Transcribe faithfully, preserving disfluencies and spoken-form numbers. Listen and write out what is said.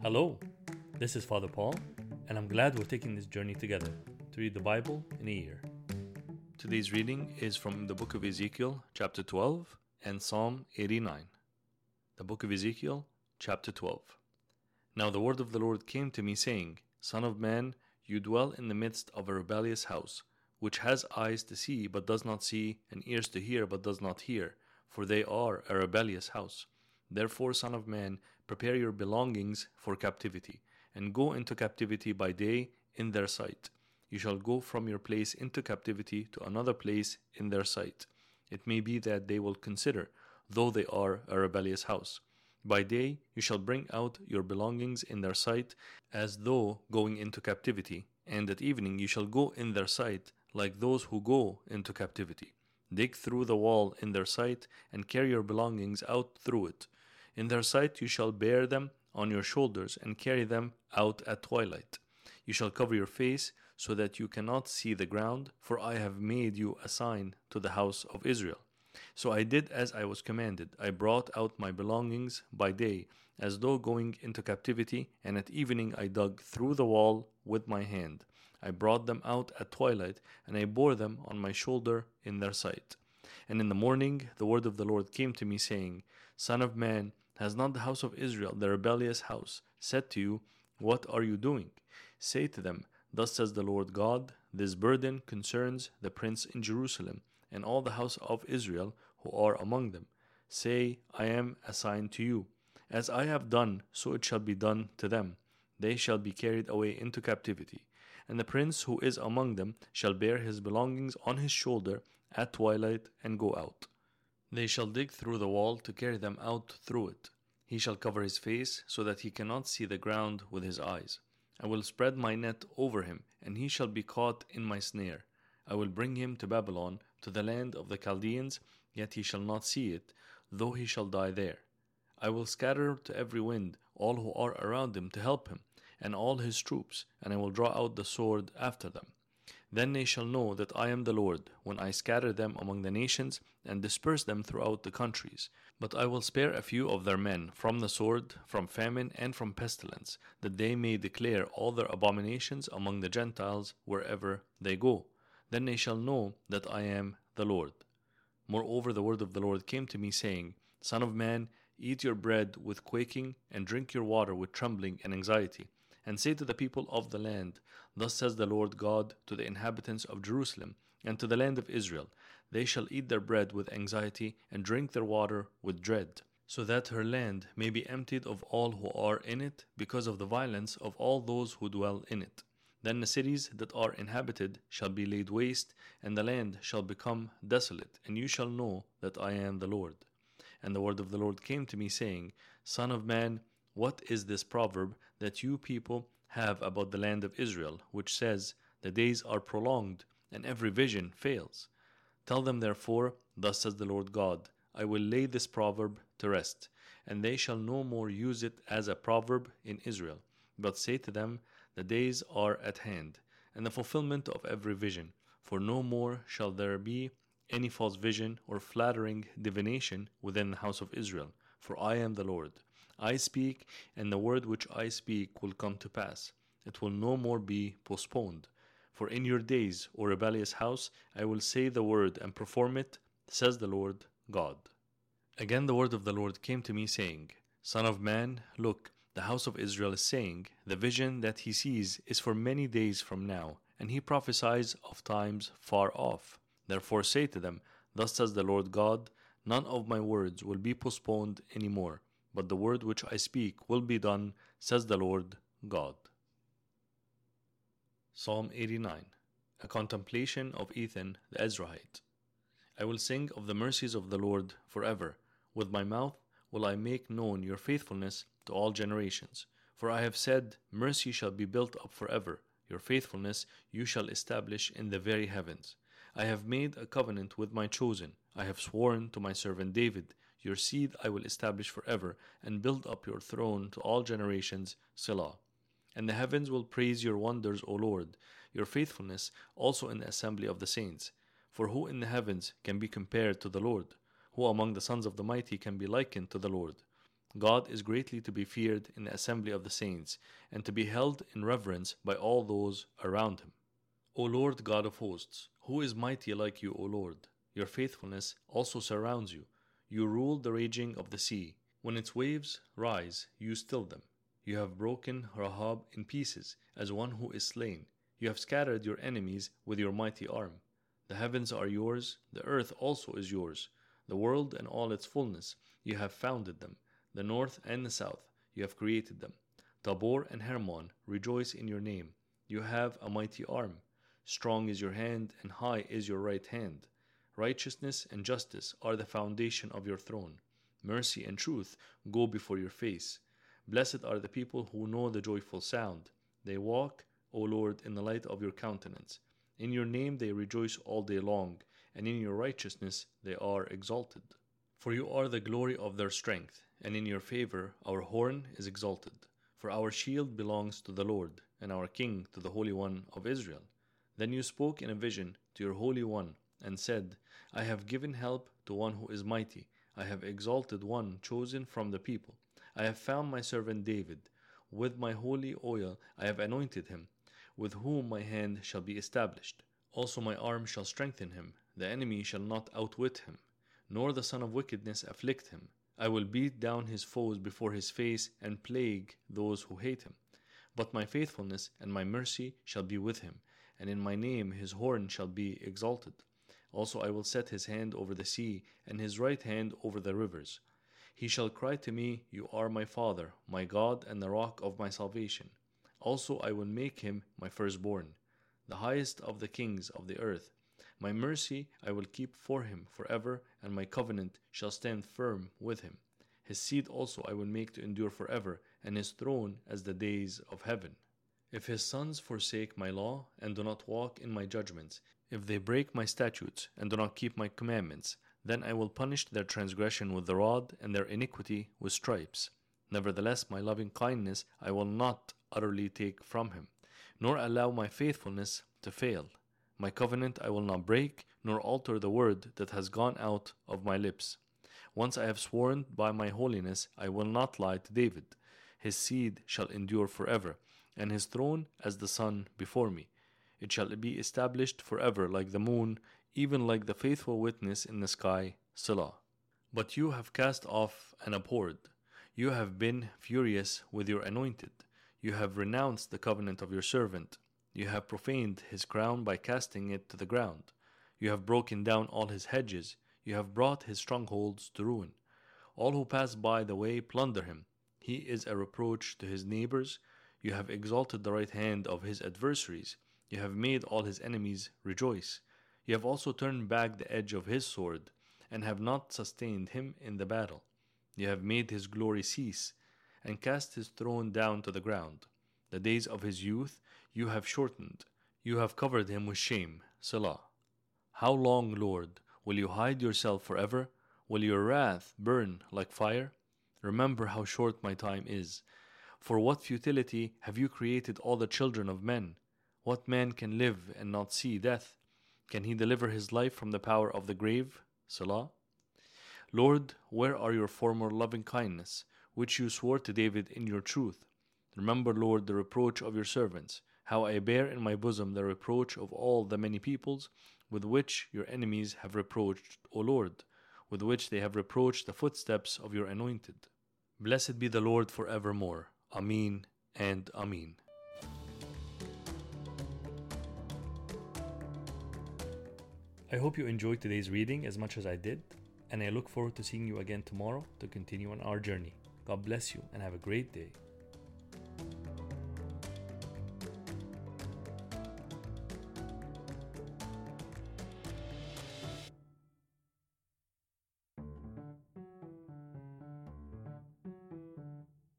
Hello, this is Father Paul, and I'm glad we're taking this journey together to read the Bible in a year. Today's reading is from the book of Ezekiel, chapter twelve, and Psalm eighty-nine. The book of Ezekiel, chapter twelve. Now the word of the Lord came to me, saying, Son of man, you dwell in the midst of a rebellious house, which has eyes to see but does not see, and ears to hear but does not hear, for they are a rebellious house. Therefore, Son of man, prepare your belongings for captivity, and go into captivity by day in their sight. You shall go from your place into captivity to another place in their sight. It may be that they will consider, though they are a rebellious house. By day you shall bring out your belongings in their sight, as though going into captivity, and at evening you shall go in their sight, like those who go into captivity. Dig through the wall in their sight, and carry your belongings out through it. In their sight you shall bear them on your shoulders, and carry them out at twilight. You shall cover your face, so that you cannot see the ground, for I have made you a sign to the house of Israel. So I did as I was commanded. I brought out my belongings by day, as though going into captivity, and at evening I dug through the wall with my hand. I brought them out at twilight, and I bore them on my shoulder in their sight. And in the morning the word of the Lord came to me, saying, Son of man, has not the house of Israel, the rebellious house, said to you, What are you doing? Say to them, Thus says the Lord God, This burden concerns the prince in Jerusalem, and all the house of Israel who are among them. Say, I am a sign to you. As I have done, so it shall be done to them. They shall be carried away into captivity. And the prince who is among them shall bear his belongings on his shoulder at twilight and go out. They shall dig through the wall to carry them out through it. He shall cover his face, so that he cannot see the ground with his eyes. I will spread my net over him, and he shall be caught in my snare. I will bring him to Babylon, to the land of the Chaldeans, yet he shall not see it, though he shall die there. I will scatter to every wind all who are around him to help him, and all his troops, and I will draw out the sword after them. Then they shall know that I am the Lord, when I scatter them among the nations, and disperse them throughout the countries. But I will spare a few of their men from the sword, from famine, and from pestilence, that they may declare all their abominations among the Gentiles wherever they go. Then they shall know that I am the Lord. Moreover, the word of the Lord came to me, saying, Son of man, eat your bread with quaking, and drink your water with trembling and anxiety. And say to the people of the land, Thus says the Lord God to the inhabitants of Jerusalem, and to the land of Israel, They shall eat their bread with anxiety, and drink their water with dread, so that her land may be emptied of all who are in it, because of the violence of all those who dwell in it. Then the cities that are inhabited shall be laid waste, and the land shall become desolate, and you shall know that I am the Lord. And the word of the Lord came to me, saying, Son of man, what is this proverb that you people have about the land of Israel, which says, The days are prolonged, and every vision fails? Tell them therefore, Thus says the Lord God, I will lay this proverb to rest, and they shall no more use it as a proverb in Israel. But say to them, The days are at hand, and the fulfillment of every vision, for no more shall there be any false vision or flattering divination within the house of Israel, for I am the Lord. I speak, and the word which I speak will come to pass. It will no more be postponed. For in your days, O rebellious house, I will say the word and perform it, says the Lord God. Again the word of the Lord came to me, saying, Son of man, look, the house of Israel is saying, The vision that he sees is for many days from now, and he prophesies of times far off. Therefore say to them, Thus says the Lord God, None of my words will be postponed any more, but the word which I speak will be done, says the Lord God. Psalm eighty-nine. A contemplation of Ethan the Ezrahite. I will sing of the mercies of the Lord forever. With my mouth will I make known your faithfulness to all generations. For I have said, Mercy shall be built up forever. Your faithfulness you shall establish in the very heavens. I have made a covenant with my chosen. I have sworn to my servant David, Your seed I will establish forever, and build up your throne to all generations, Selah. And the heavens will praise your wonders, O Lord, your faithfulness also in the assembly of the saints. For who in the heavens can be compared to the Lord? Who among the sons of the mighty can be likened to the Lord? God is greatly to be feared in the assembly of the saints, and to be held in reverence by all those around him. O Lord God of hosts, who is mighty like you, O Lord? Your faithfulness also surrounds you. You rule the raging of the sea. When its waves rise, you still them. You have broken Rahab in pieces, as one who is slain. You have scattered your enemies with your mighty arm. The heavens are yours, the earth also is yours. The world and all its fullness, you have founded them. The north and the south, you have created them. Tabor and Hermon rejoice in your name. You have a mighty arm. Strong is your hand, and high is your right hand. Righteousness and justice are the foundation of your throne. Mercy and truth go before your face. Blessed are the people who know the joyful sound. They walk, O Lord, in the light of your countenance. In your name they rejoice all day long, and in your righteousness they are exalted. For you are the glory of their strength, and in your favor our horn is exalted. For our shield belongs to the Lord, and our King to the Holy One of Israel. Then you spoke in a vision to your Holy One, and said, I have given help to one who is mighty. I have exalted one chosen from the people. I have found my servant David. With my holy oil I have anointed him, with whom my hand shall be established. Also my arm shall strengthen him. The enemy shall not outwit him, nor the son of wickedness afflict him. I will beat down his foes before his face, and plague those who hate him. But my faithfulness and my mercy shall be with him, and in my name his horn shall be exalted. Also I will set his hand over the sea, and his right hand over the rivers. He shall cry to me, You are my Father, my God, and the rock of my salvation. Also I will make him my firstborn, the highest of the kings of the earth. My mercy I will keep for him forever, and my covenant shall stand firm with him. His seed also I will make to endure forever, and his throne as the days of heaven. If his sons forsake my law, and do not walk in my judgments, if they break my statutes, and do not keep my commandments, then I will punish their transgression with the rod, and their iniquity with stripes. Nevertheless my loving kindness I will not utterly take from him, nor allow my faithfulness to fail. My covenant I will not break, nor alter the word that has gone out of my lips. Once I have sworn by my holiness, I will not lie to David. His seed shall endure forever, and his throne as the sun before me. It shall be established forever like the moon, even like the faithful witness in the sky, Selah. But you have cast off and abhorred. You have been furious with your anointed. You have renounced the covenant of your servant. You have profaned his crown by casting it to the ground. You have broken down all his hedges. You have brought his strongholds to ruin. All who pass by the way plunder him. He is a reproach to his neighbors. You have exalted the right hand of his adversaries. You have made all his enemies rejoice. You have also turned back the edge of his sword, and have not sustained him in the battle. You have made his glory cease, and cast his throne down to the ground. The days of his youth you have shortened. You have covered him with shame, Selah. How long, Lord, will you hide yourself forever? Will your wrath burn like fire? Remember how short my time is. For what futility have you created all the children of men? What man can live and not see death? Can he deliver his life from the power of the grave? Selah. Lord, where are your former loving kindness, which you swore to David in your truth? Remember, Lord, the reproach of your servants, how I bear in my bosom the reproach of all the many peoples, with which your enemies have reproached, O Lord, with which they have reproached the footsteps of your anointed. Blessed be the Lord forevermore. Amen and Amen. I hope you enjoyed today's reading as much as I did, and I look forward to seeing you again tomorrow to continue on our journey. God bless you and have a great day.